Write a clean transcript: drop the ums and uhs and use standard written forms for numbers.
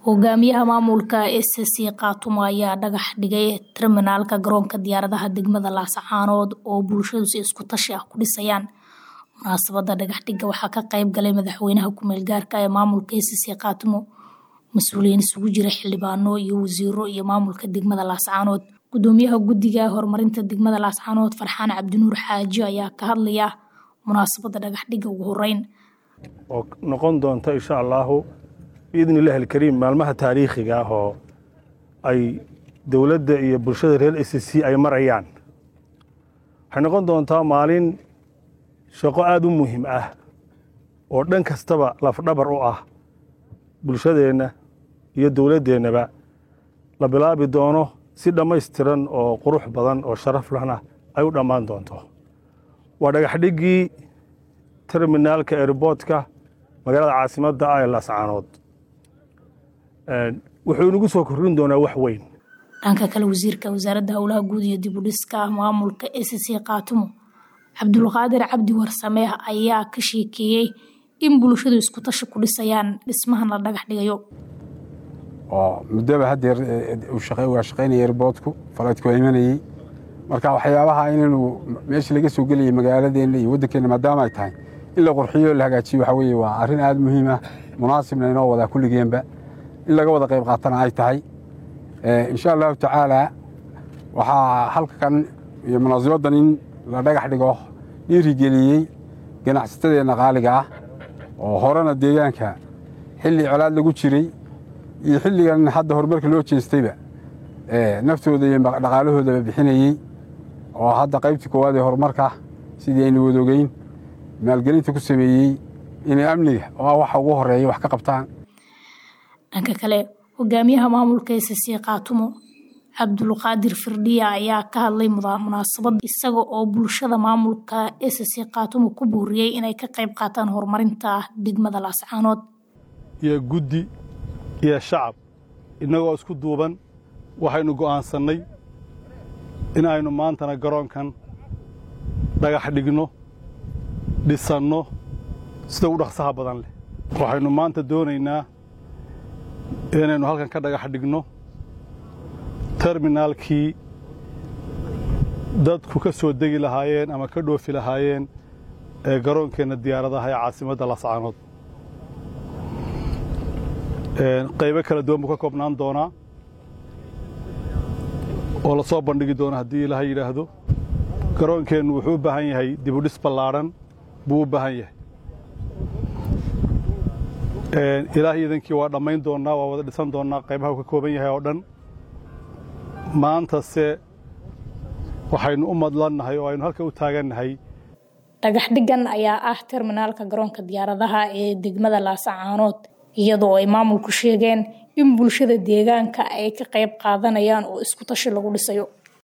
hogaamiyaha maamulka SSC Khaatumo ayaa dhagax dhigay terminaalka garoonka diyaaradaha degmada Laascaanood oo bulshadu si isku tashi ah ku dhisayaan. Munaasabada dhagax dhigga waxaa ka qayb galay madaxweynaha ku meel gaarka ee maamulka SSC Khaatumo, mas'uuliyiin isugu jira xildhibaano iyo wasiiro iyo maamulka degmada Laascaanood. Gudoomiyaha guddiga horumarinta degmada Laascaanood Farxaan Cabdinuur Xaaji ayaa ka hadlaya munaasabada dhagax dhigga ugu horeyn oo noqon doonta insha Allah بإذن الله الكريم مالمها تاريخي هو أي دولة iyo bulshada reer SSC ay marayaan waxay noqon doontaa maalin shaqo aad u muhiim ah oo dhan kastaba laf dhabar u ah bulshadeena iyo dawladeennaba la bilaabi doono si dhameystiran oo qurux badan oo sharaf lehna ay u dhamaan doonto waa dhagax dhigii terminaalka airportka magaalada caasimadda ah ee Laascaanood wuxuu inagu soo kordhin doonaa wax weyn. dhanka kale wasiirka wasaaradda howlaha guud iyo dib u dhiska maamulka SSC Khaatumo Cabdulqaadir Cabdi Warsame ayaa ka sheekeeyay in bulshadu isku tashi ku dhisayaan dhismahan la dhagax dhigayo oo mudaba hadeer uu shaqeynaya airportku falaadku imanayay marka waxyaabaha inuu meesha laga soo galiyay magaaladeena iyo wadankeena maadaama ay tahay in la qurxiyo la hagaajiyo waxa weeye waa arrin aad muhiim ah munaasibna inoo wada kulligeenba in laga wada qayb qaatana ay tahay insha Allah taala waxa halkan iyo munaasabadan in la dhagax dhigo dhiirigeliyay ganacsatada qaaliga ah oo horena deegaanka xilli colaad lagu jiray iyo xilligan hadda horumarka loo jeestayba naftooda iyo dhaqaalahooda bixinayay oo hadda qaybtii koowaad ee horumarka sidii ay wadoogeyn maalgelinta ku sameeyay in amniga oo waxa ugu horeeya wax ka qabtaan. dhanka kale hogaamiyaha maamulka SSC Khaatumo Cabdulqaadir Firdhiya ayaa ka hadlay munaasabad isaga oo bulshada maamulka SSC Khaatumo ku booriyay inay ka qayb qaataan horumarinta degmada Laascaanood iyo guddi iyo shacab inagoo isku duuban waxaynu go'aansanay in aynu maantana garoonkan dhagax dhigno dhisano sida u dhaqsaha badan leh waxaynu maanta doonaynaa inaynu halkan ka dhagax dhigno terminaalkii dadku ka soo degi lahaayeen ama ka dhoofi lahaayeen ee garoonkeena diyaaradaha ee caasimadda Laascaanood qaybo kala duwan buu ka koobnaan doonaa oo la soo bandhigi doona haddii Ilaahay yiraahdo garoonkeennu wuxuu u baahan yahay dib u dhis ballaaran buu u baahan yahay Ilaahay idankii waa dhamayn doonaa waa wada dhisan doonaa qaybaha ka kooban yahay oo dhan maanta se waxaynu u madlanahay oo aynu halka u taagannahay dhagax dhigan ayaa ah terminaalka garoonka diyaaradaha ee degmada Laascaanood iyadoo ay maamulku sheegeen in bulshada deegaanka ay ka qayb qaadanayaan oo isku tashi lagu dhisayo